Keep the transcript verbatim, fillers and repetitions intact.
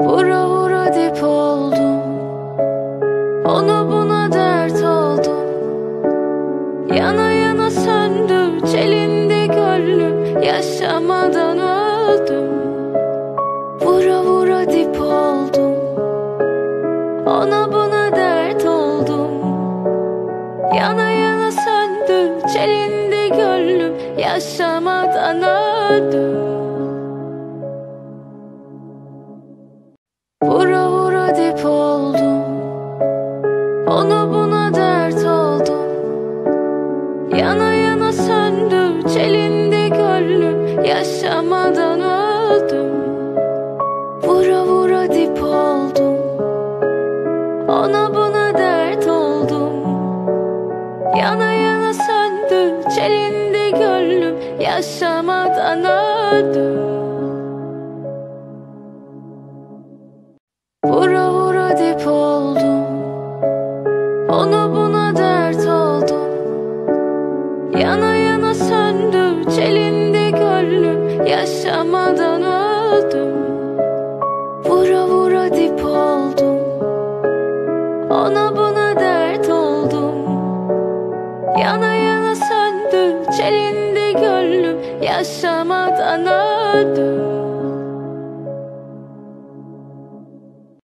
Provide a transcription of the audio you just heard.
Vura vura dip oldum, ona buna dert oldum. Yana yana söndü çelindi gönlüm, yaşamadan öldüm. Vura vura dip oldum, ona buna dert oldum. Yana yana söndü çelindi gönlüm, yaşamadan öldüm. Vura vura dip oldum, ona buna dert oldum. Yana yana söndü çelindi gönlüm, yaşamadan öldüm. Vura vura dip oldum, ona buna dert oldum. Yana yana söndü çelindi gönlüm, yaşamadan öldüm. Vura vura dip oldum, ona buna dert oldum. Yana yana söndü çelindi gönlüm, yaşamadan öldüm. Vura vura dip oldum, ona buna dert oldum. Yana yana söndü çelindi gönlüm, yaşamadan öldüm.